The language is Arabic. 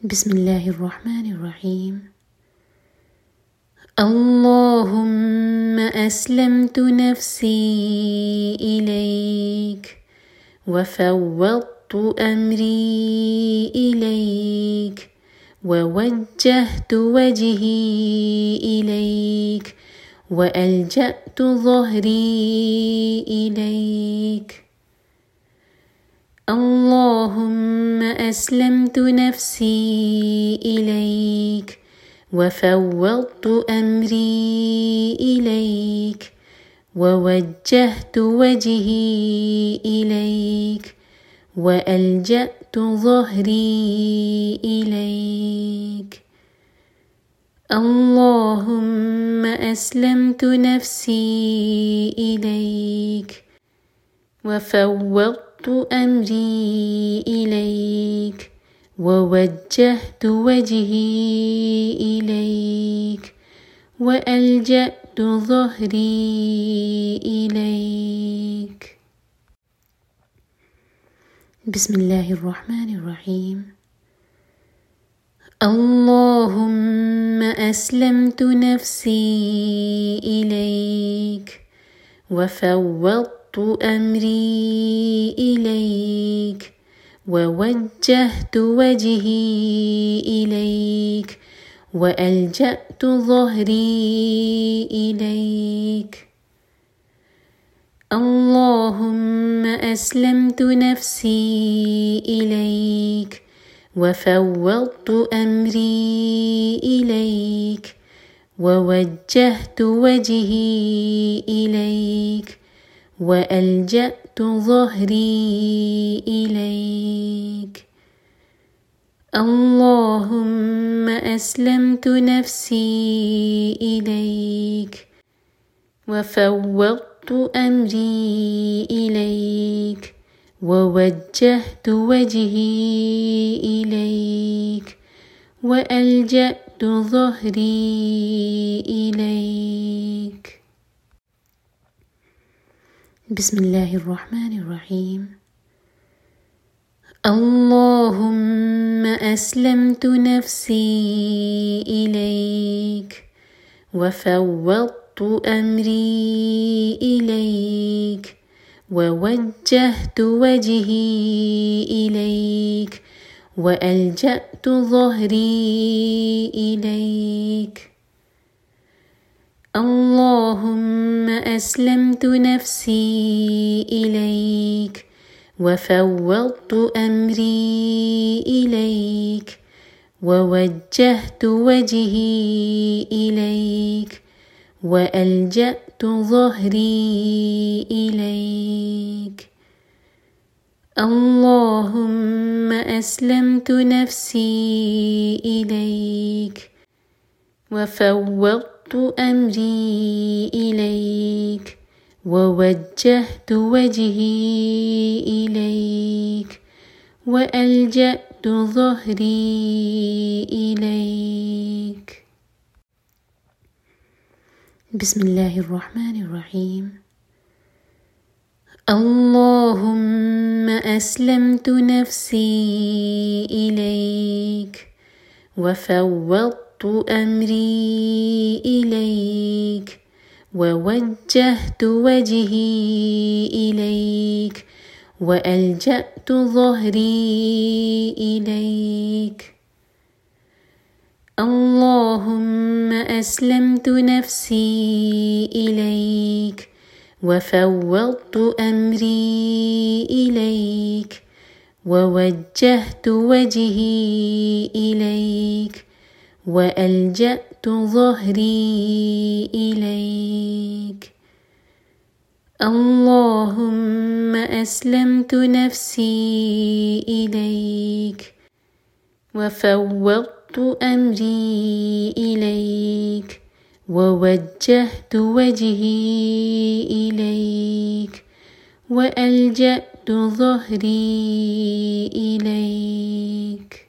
بسم الله الرحمن الرحيم. اللهم أسلمت نفسي إليك وفوضت أمري إليك ووجهت وجهي إليك وألجأت ظهري إليك. اللهم أسلمت نفسي إليك وفوضت أمري إليك ووجهت وجهي إليك وألجأت ظهري إليك. اللهم أسلمت نفسي إليك وفوضت أمري إليك ووجهت وجهي إليك وألجأت ظهري إليك. بسم الله الرحمن الرحيم. اللهم أسلمت نفسي إليك وفوضت أمري إليك ووجهت وجهي إليك وألجأت ظهري إليك. اللهم أسلمت نفسي إليك وفوضت أمري إليك ووجهت وجهي إليك وألجأت ظهري إليك. اللهم أسلمت نفسي إليك وفوضت أمري إليك ووجهت وجهي إليك وألجأت ظهري إليك. بسم الله الرحمن الرحيم. اللهم أسلمت نفسي إليك وفوضت أمري إليك ووجهت وجهي إليك وألجأت ظهري إليك. اللهم أسلمت نفسي إليك وفوضت أمري إليك ووجهت وجهي إليك وألجأت ظهري إليك. اللهم أسلمت نفسي إليك وفوضت أمري إليك ووجهت وجهي إليك وألجأت ظهري إليك. بسم الله الرحمن الرحيم. اللهم أسلمت نفسي إليك وفوضت أمري إليك ووجهت وجهي إليك وألجأت ظهري إليك. اللهم أسلمت نفسي إليك وفوضت أمري إليك ووجهت وجهي إليك وألجأت ظهري إليك. اللهم أسلمت نفسي إليك وفوضت أمري إليك ووجهت وجهي إليك وألجأت ظهري إليك.